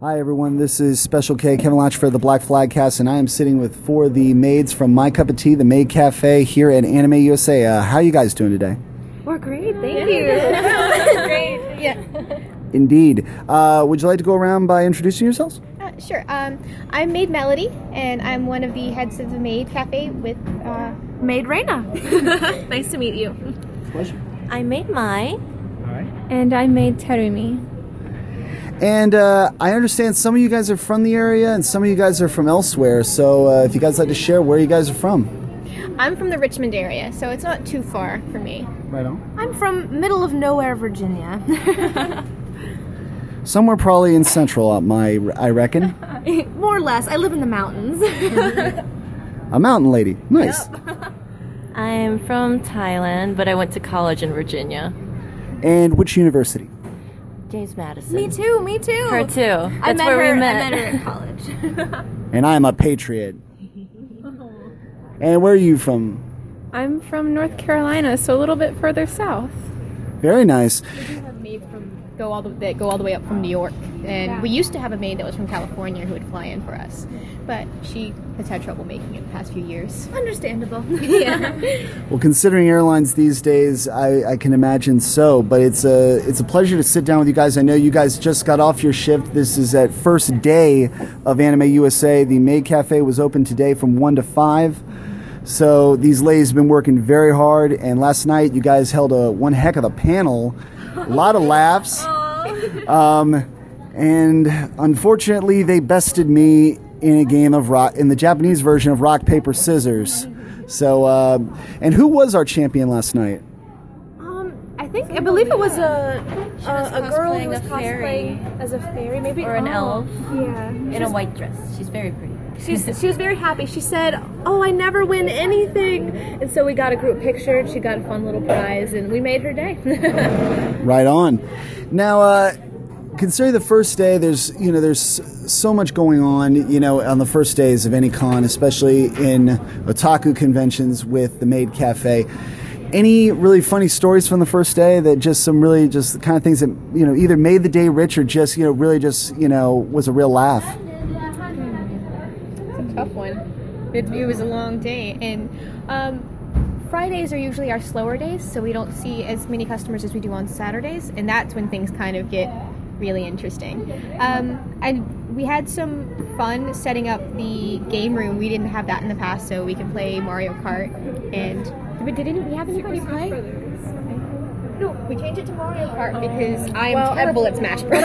Hi everyone, this is Special K, Kevin Latch for the Black Flag Cast, and I am sitting with four of the maids from My Cup of Tea, the Maid Cafe here at Anime USA. How are you guys doing today? We're great, thank you. Great, yeah. Indeed. Would you like to go around by introducing yourselves? Sure. I'm Maid Melody, and I'm one of the heads of the Maid Cafe with Maid Reina. Nice to meet you. Pleasure. I'm Maid Mai. Alright. And I'm Maid Terumi. And I understand some of you guys are from the area and some of you guys are from elsewhere, so if you guys like to share where you guys are from. I'm from the Richmond area, so it's not too far for me. Right on. I'm from middle of nowhere, Virginia. Somewhere probably in Central, I reckon. More or less. I live in the mountains. A mountain lady. Nice. Yep. I'm from Thailand, but I went to college in Virginia. And which university? James Madison. Me too, me too. Her too. That's I met where her, we met. I met her in college. And I'm a patriot. And where are you from? I'm from North Carolina, so a little bit further south. Very nice. We do have maids that go all the way up from New York, and we used to have a maid that was from California who would fly in for us, but she has had trouble making it the past few years. Understandable. Yeah. Well, considering airlines these days, I can imagine so. But it's a pleasure to sit down with you guys. I know you guys just got off your shift. This is at first day of Anime USA. The Maid Cafe was open today from 1 to 5. So these ladies have been working very hard. And last night, you guys held one heck of a panel. A lot of laughs. And unfortunately, they bested me in a game of rock, in the Japanese version of rock, paper, scissors. So, and who was our champion last night? I believe it was a girl who was cosplaying a fairy. cosplaying as a fairy, maybe, Or an elf. Yeah. In a white dress. She's very pretty. She was very happy. She said, "Oh, I never win anything," and so we got a group picture. And she got a fun little prize, and we made her day. Right on. Now, considering the first day, there's so much going on, on the first days of any con, especially in otaku conventions with the Maid Cafe. Any really funny stories from the first day that just some really just the kind of things that, either made the day rich or just, really just, was a real laugh? It's a tough one. It was a long day, and Fridays are usually our slower days, so we don't see as many customers as we do on Saturdays, and that's when things kind of get really interesting. And we had some fun setting up the game room. We didn't have that in the past, so we can play Mario Kart. And did we have anybody play? No, we changed it to Mario Kart because I'm terrible at Smash Bros.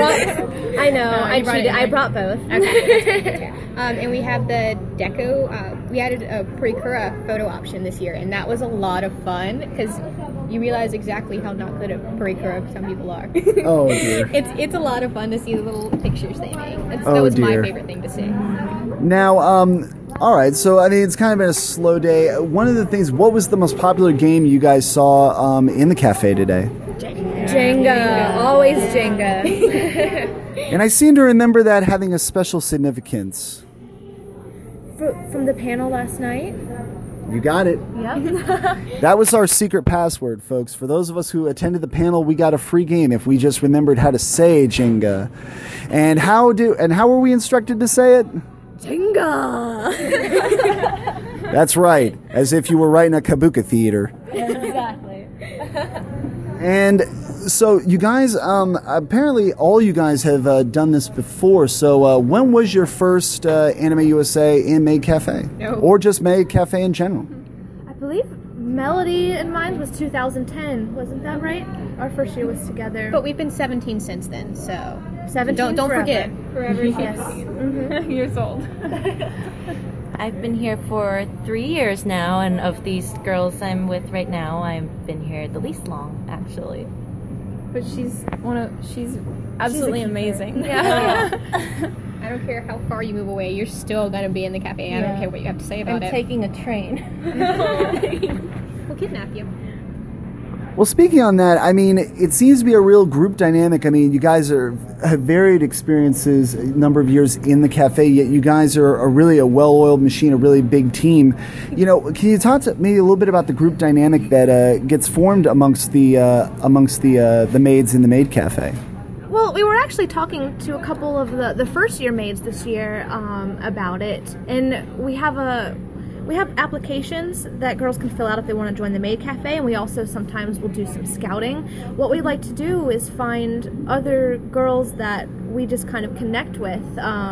I brought both. Okay. And we have the deco. We added a Purikura photo option this year, and that was a lot of fun because you realize exactly how not good at Purikura some people are. Oh dear. It's a lot of fun to see the little pictures they make. That was my favorite thing to see. Now, all right, so it's kind of been a slow day. One of the things, what was the most popular game you guys saw in the cafe today? Jenga, always Jenga. And I seem to remember that having a special significance. From the panel last night? You got it. Yep. That was our secret password, folks. For those of us who attended the panel, we got a free game if we just remembered how to say Jenga. And how were we instructed to say it? Jenga. That's right, as if you were right in a kabuki theater. Exactly. And so you guys, apparently all you guys have done this before. So when was your first Anime USA in Maid Cafe? No. Or just Maid Cafe in general? I believe Melody and mine was 2010. Wasn't that right? Our first year was together. But we've been 17 since then, so 17 don't forever. forget. Forever Yes. years old. I've been here for 3 years now, and of these girls I'm with right now, I've been here the least long, actually. But she's absolutely amazing. Yeah. I don't care how far you move away, you're still going to be in the cafe. I don't care what you have to say about I'm it. taking a train. We'll kidnap you. Well, speaking on that, it seems to be a real group dynamic. You guys have varied experiences, a number of years in the cafe, yet you guys are really a well-oiled machine, a really big team. Can you talk to me a little bit about the group dynamic that gets formed amongst the maids in the Maid Cafe? Well, we were actually talking to a couple of the first year maids this year about it, and we have applications that girls can fill out if they want to join the Maid Cafe, and we also sometimes will do some scouting. What we like to do is find other girls that we just kind of connect with,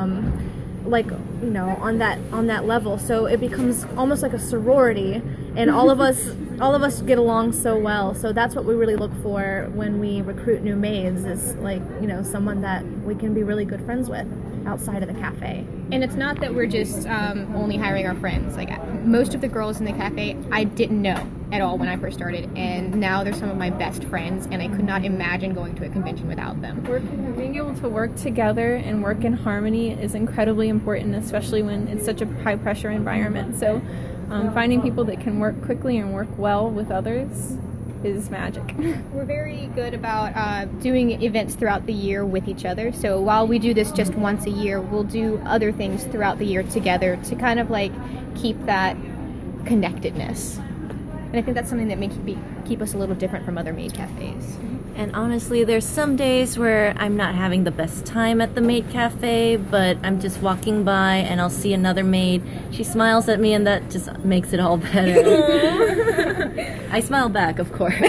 like, you know, on that level. So it becomes almost like a sorority, and all of us get along so well. So that's what we really look for when we recruit new maids, is, like, you know, someone that we can be really good friends with outside of the cafe. And it's not that we're just only hiring our friends. Like, most of the girls in the cafe I didn't know at all when I first started, and now they're some of my best friends, and I could not imagine going to a convention without them. Being able to work together and work in harmony is incredibly important, especially when it's such a high pressure environment. So finding people that can work quickly and work well with others is magic. We're very good about doing events throughout the year with each other. So while we do this just once a year, we'll do other things throughout the year together to kind of like keep that connectedness. And I think that's something that makes keep us a little different from other maid cafes. And honestly, there's some days where I'm not having the best time at the maid cafe, but I'm just walking by and I'll see another maid. She smiles at me, and that just makes it all better. I smile back, of course.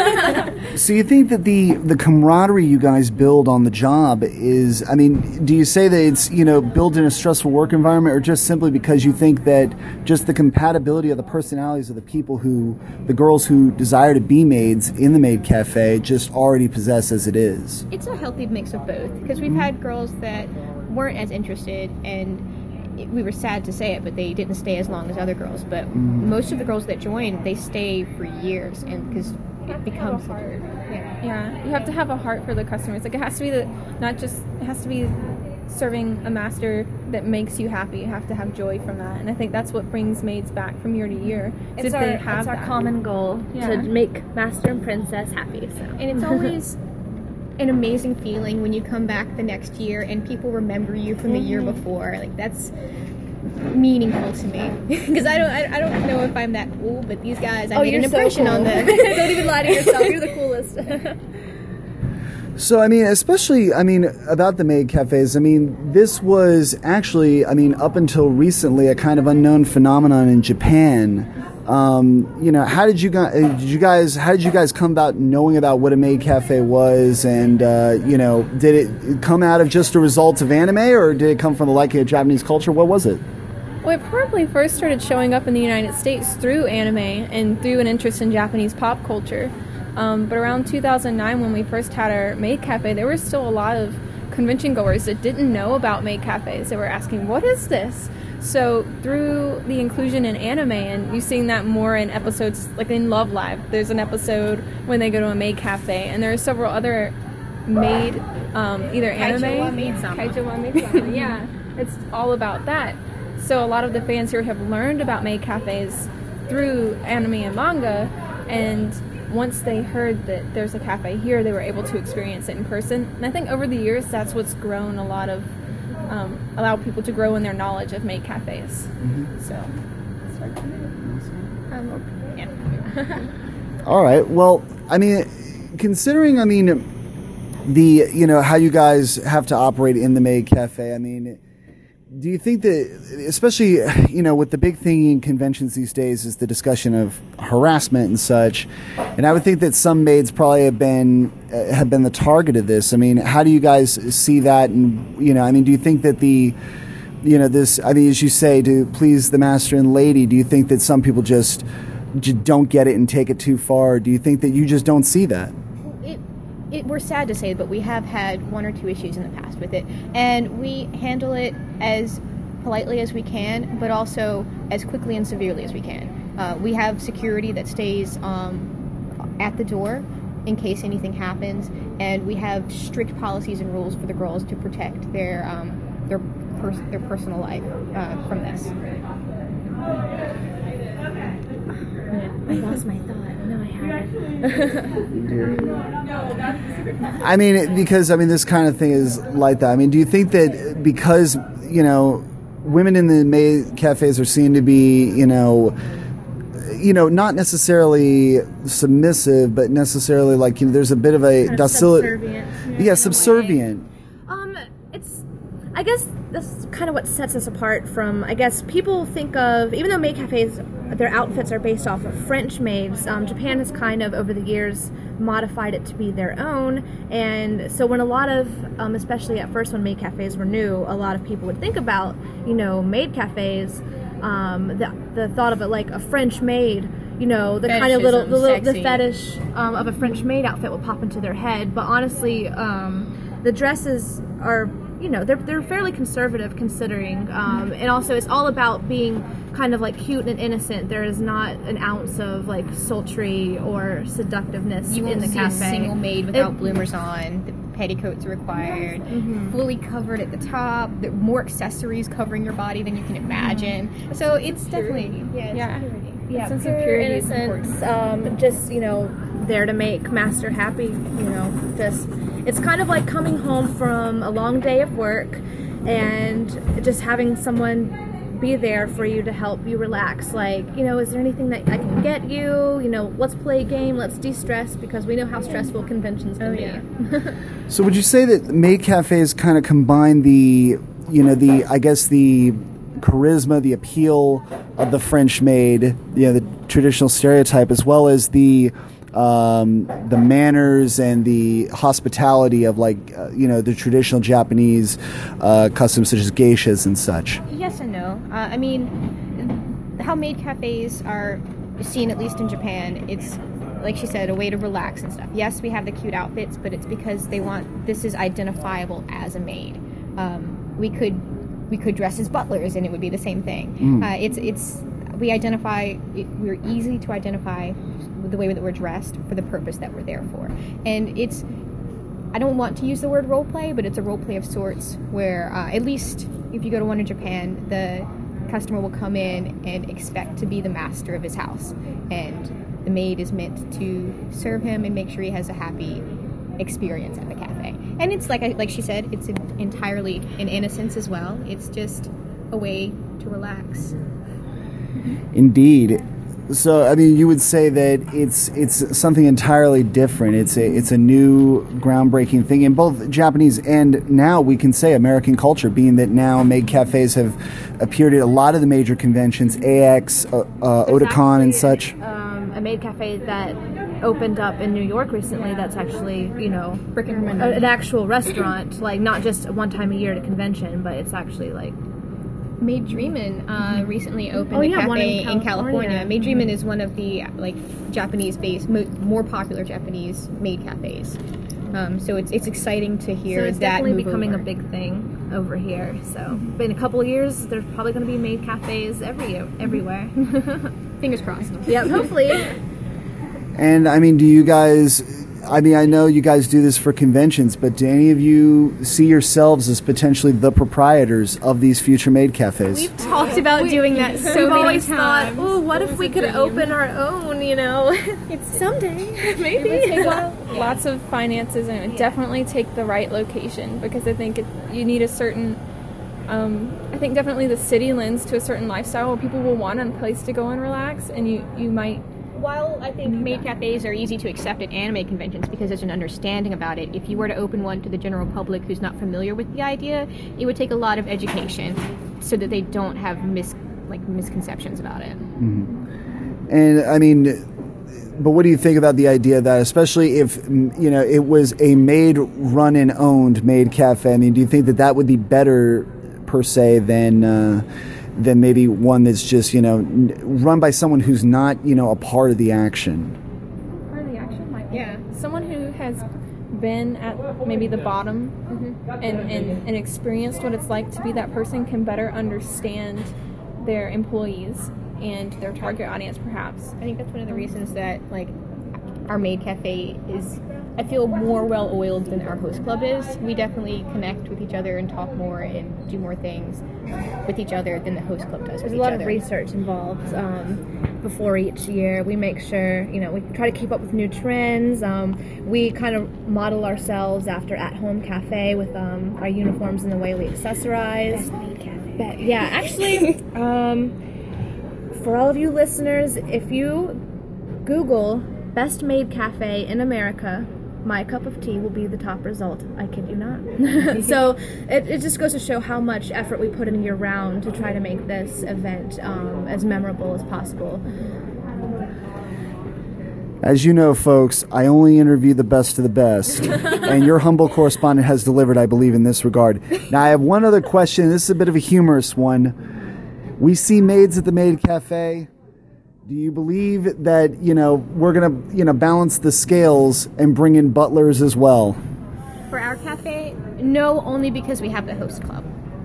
So you think that the camaraderie you guys build on the job is, I mean, do you say that it's, you know, built in a stressful work environment, or just simply because you think that just the compatibility of the personalities of the people the girls who desire to be maids in the maid cafe just already possess as it is? It's a healthy mix of both, because we've had girls that weren't as interested, and we were sad to say it, but they didn't stay as long as other girls. But most of the girls that join, they stay for years, and because it becomes hard. Yeah, you have to have a heart for the customers. Like, it has to be it has to be serving a master that makes you happy. You have to have joy from that, and I think that's what brings maids back from year to year. It's our common goal to make Master and Princess happy. So. And it's always an amazing feeling when you come back the next year and people remember you from the year before. Like, that's meaningful to me, because I don't know if I'm that cool, but these guys, I made an impression on them. Don't even lie to yourself. You're the coolest. So, I mean, especially, I mean, about the maid cafes, I mean, this was actually, I mean, up until recently, a kind of unknown phenomenon in Japan. You know, how did you guys come about knowing about what a maid cafe was, and you know, did it come out of just a result of anime, or did it come from the liking of Japanese culture? What was it? Well, it probably first started showing up in the United States through anime and through an interest in Japanese pop culture. But around 2009, when we first had our maid cafe, there were still a lot of convention goers that didn't know about maid cafes. They were asking, what is this? So through the inclusion in anime, and you've seen that more in episodes, like in Love Live, there's an episode when they go to a maid cafe, and there are several other maid, either anime... Kaijo wa Maid-sama. Kaijo wa Maid-sama, yeah. It's all about that. So a lot of the fans here have learned about maid cafes through anime and manga, and once they heard that there's a cafe here, they were able to experience it in person. And I think over the years, that's what's grown a lot of, allow people to grow in their knowledge of maid cafes. So, yeah. All right. Well, I mean, considering, I mean, the, you know, how you guys have to operate in the maid cafe, I mean, do you think that, especially, you know, with the big thing in conventions these days is the discussion of harassment and such, and I would think that some maids probably have been the target of this. I mean, how do you guys see that? And, you know, I mean, do you think that this, I mean, as you say, to please the master and lady, do you think that some people just don't get it and take it too far? Or do you think that you just don't see that? We're sad to say, but we have had one or two issues in the past with it, and we handle it as politely as we can, but also as quickly and severely as we can. We have security that stays at the door in case anything happens, and we have strict policies and rules for the girls to protect their personal life from this. I lost my thought. No, I haven't. I mean, because, I mean, this kind of thing is like that. I mean, do you think that because, you know, women in the maid cafes are seen to be, you know, not necessarily submissive, but necessarily like there's a bit of a docility. Subservient. Yeah, subservient. It's, I guess that's kind of what sets us apart from, I guess, people think of, even though maid cafes, their outfits are based off of French maids, Japan has kind of, over the years, modified it to be their own, and so when a lot of, especially at first when maid cafes were new, a lot of people would think about, maid cafes, the thought of it like a French maid, the kind of the fetish of a French maid outfit will pop into their head, but honestly, the dresses are, they're fairly conservative considering, and also it's all about being kind of like cute and innocent. There is not an ounce of like sultry or seductiveness You in won't the see cafe. a single maid without bloomers on. The petticoats are required. Fully covered at the top. There are more accessories covering your body than you can imagine. So it's definitely Yeah. Yeah, sense of pure purity is innocence, just there to make master happy. Just it's kind of like coming home from a long day of work and just having someone be there for you to help you relax. Like, is there anything that I can get you? Let's play a game, let's de-stress, because we know how stressful conventions can be. So would you say that maid cafes kind of combine the charisma, the appeal of the French maid, the traditional stereotype, as well as the manners and the hospitality of the traditional Japanese customs such as geishas and such? Yes and no. I mean, how maid cafes are seen, at least in Japan, it's, like she said, a way to relax and stuff. Yes, we have the cute outfits, but it's because this is identifiable as a maid. We could dress as butlers and it would be the same thing. We're easy to identify with the way that we're dressed for the purpose that we're there for. And I don't want to use the word role play, but it's a role play of sorts where, at least if you go to one in Japan, the customer will come in and expect to be the master of his house. And the maid is meant to serve him and make sure he has a happy experience at the cafe. And it's like she said, it's entirely in innocence as well. It's just a way to relax. Indeed. So, I mean, you would say that it's something entirely different. It's a new, groundbreaking thing in both Japanese and now we can say American culture, being that now maid cafes have appeared at a lot of the major conventions, AX, Otakon, and such. A maid cafe that opened up in New York recently that's actually, Brick and Mortar. an actual restaurant, like not just one time a year at a convention, but it's actually like Maid Dreamin' recently opened a one cafe in in California. California. Maid Dreamin' is one of the Japanese-based, more popular Japanese maid cafes. So it's exciting to hear so it's that definitely move becoming over. a big thing over here. So, but in a couple of years, there's probably going to be maid cafes everywhere. Fingers crossed. Yeah, hopefully. And, I mean, I know you guys do this for conventions, but do any of you see yourselves as potentially the proprietors of these future maid cafes? We've talked about doing that so We've many always times. thought, oh, what if we could open our own, It's someday, maybe. It would take lots of finances, and it would definitely take the right location, because I think you need a certain, I think definitely the city lends to a certain lifestyle where people will want a place to go and relax, and you might. While I think maid cafes are easy to accept at anime conventions because there's an understanding about it, if you were to open one to the general public who's not familiar with the idea, it would take a lot of education so that they don't have misconceptions about it. Mm-hmm. And I mean, but what do you think about the idea that, especially if it was a maid run and owned maid cafe? I mean, do you think that would be better per se than maybe one that's just, run by someone who's not, a part of the action? Part of the action might be. Yeah. Someone who has been at maybe the bottom and experienced what it's like to be that person can better understand their employees and their target audience, perhaps. I think that's one of the reasons that, our maid cafe is, I feel, more well-oiled than our host club is. We definitely connect with each other and talk more and do more things with each other than the host club does with There's a each lot other. of research involved before each year. We make sure, we try to keep up with new trends. We kind of model ourselves after At Home Cafe with our uniforms and the way we accessorize. Best maid cafe. Yeah, actually, for all of you listeners, if you Google Best Maid Cafe in America, My Cup of Tea will be the top result. I kid you not. So it just goes to show how much effort we put in year round to try to make this event as memorable as possible. As you know, folks, I only interview the best of the best, and your humble correspondent has delivered, I believe, in this regard. Now, I have one other question. This is a bit of a humorous one. We see maids at the Maid Cafe. Do you believe that, we're going to, balance the scales and bring in butlers as well? For our cafe, no, only because we have the host club.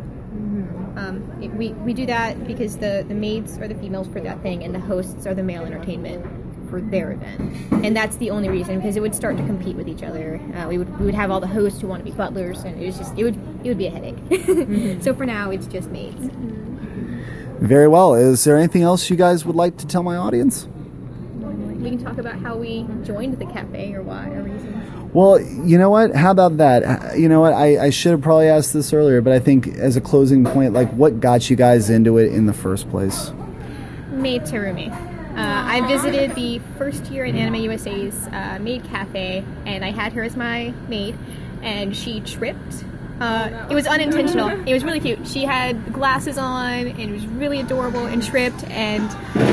We do that because the maids are the females for that thing, and the hosts are the male entertainment for their event, and that's the only reason, because it would start to compete with each other. We would have all the hosts who want to be butlers, and it would be a headache. So for now, it's just maids. Very well. Is there anything else you guys would like to tell my audience? We can talk about how we joined the cafe, or why, or reasons. Well, you know what? How about that? You know what? I should have probably asked this earlier, but I think as a closing point, what got you guys into it in the first place? Maid Terumi. I visited the first year in Anime USA's Maid Cafe, and I had her as my maid, and she tripped. It was unintentional. It was really cute. She had glasses on, and it was really adorable, and tripped, and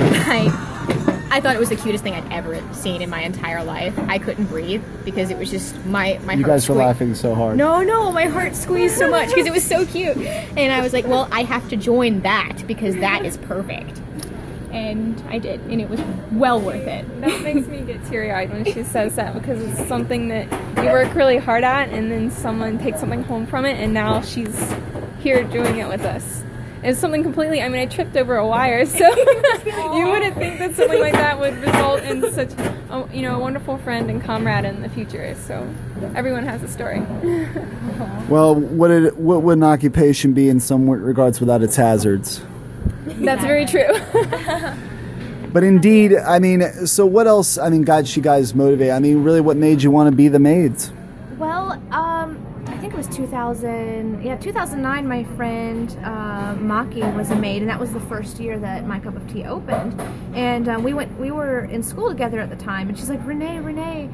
I thought it was the cutest thing I'd ever seen in my entire life. I couldn't breathe because it was just my heart. You guys were laughing so hard. No, my heart squeezed so much because it was so cute. And I was like, well, I have to join that because that is perfect. And I did, and it was well worth it. That makes me get teary-eyed when she says that, because it's something that we work really hard at, and then someone takes something home from it, and now she's here doing it with us. It's something completely, I tripped over a wire, so you wouldn't think that something like that would result in such a wonderful friend and comrade in the future. So everyone has a story. Well, what would an occupation be in some regards without its hazards? That's very true. But indeed, so what else, got you guys motivated? Really, what made you want to be the maids? Well, I think it was 2009, my friend Maki was a maid, and that was the first year that My Cup of Tea opened. And we were in school together at the time, and she's like, Renee,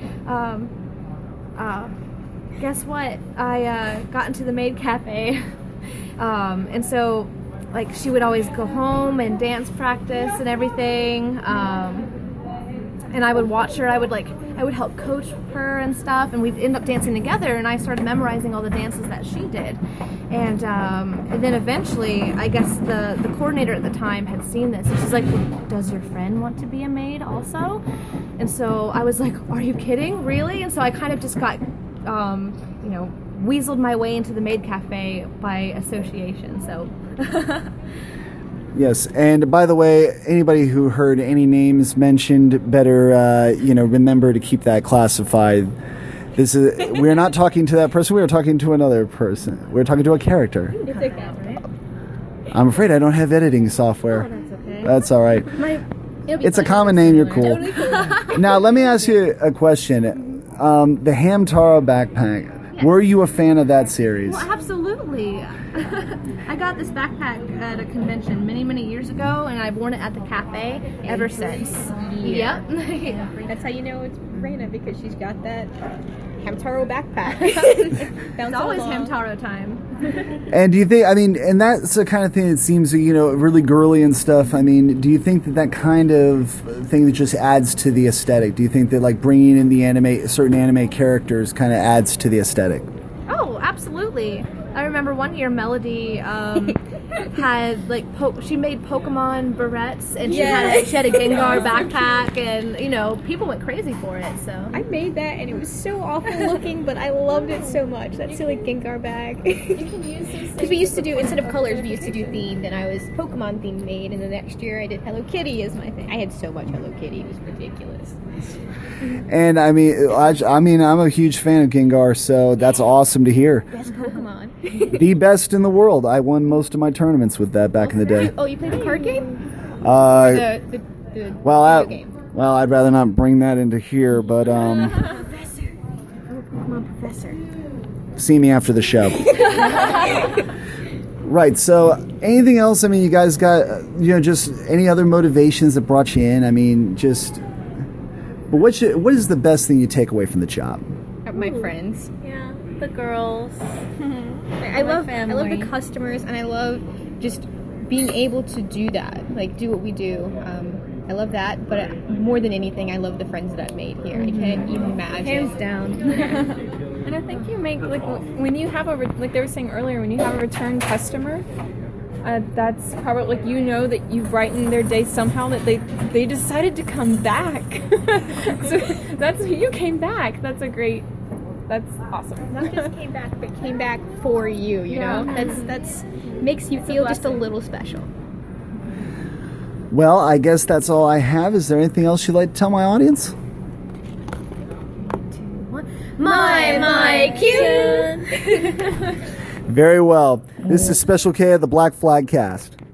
guess what? I got into the Maid Cafe. And so she would always go home and dance practice and everything, and I would watch her. I would help coach her and stuff, and we'd end up dancing together, and I started memorizing all the dances that she did. And then eventually, I guess the coordinator at the time had seen this, and she's like, does your friend want to be a maid also? And so I was like, are you kidding? Really? And so I kind of just got, weaseled my way into the Maid Cafe by association, so... Yes, and by the way, anybody who heard any names mentioned better, remember to keep that classified. We're not talking to that person, we are talking to another person. We're talking to a character. It's okay, right? I'm afraid I don't have editing software. Oh, that's okay. That's all right. It's a common name, you're cool. Now, let me ask you a question. The Hamtaro backpack. Yes. Were you a fan of that series? Well, absolutely. I got this backpack at a convention many years ago, and I've worn it at the cafe ever since. Yeah. Yep. That's how you know it's Reina, because she's got that Hamtaro backpack. It's always Hamtaro time. And do you think, and that's the kind of thing that seems, really girly and stuff. Do you think that kind of thing that just adds to the aesthetic? Do you think that bringing in certain anime characters kind of adds to the aesthetic? Oh, absolutely. I remember one year Melody had she made Pokemon barrettes, and she had a Gengar backpack, and people went crazy for it. So I made that, and it was so awful looking, but I loved it so much. That silly Gengar bag. You can use this because we used to do, instead of colors, we used to do themed, and I was Pokemon themed maid, and the next year I did Hello Kitty as my thing. I had so much Hello Kitty, it was ridiculous. And I'm a huge fan of Gengar, so that's awesome to hear. Best Pokemon. The best in the world. I won most of my tournaments with that back in the day. Oh, you played the card game? The video game. Well, I'd rather not bring that into here, but Professor. Oh, Pokemon Professor. See me after the show. Right. So, anything else? I mean, you guys got just any other motivations that brought you in? I mean, just. But what is the best thing you take away from the job? My friends. Yeah, the girls. I love the customers, and I love just being able to do that, like do what we do. I love that, but more than anything, I love the friends that I've made here. I can't even imagine. Hands down. And I think you make, like, when you have like they were saying earlier, when you have a return customer, that's probably, like, that you've brightened their day somehow, that they decided to come back. So you came back. That's awesome. Not just came back, but came back for you. You know, that's makes you feel just a little special. Well, I guess that's all I have. Is there anything else you'd like to tell my audience? My cute. Very well. This is Special K of the Black Flag Cast.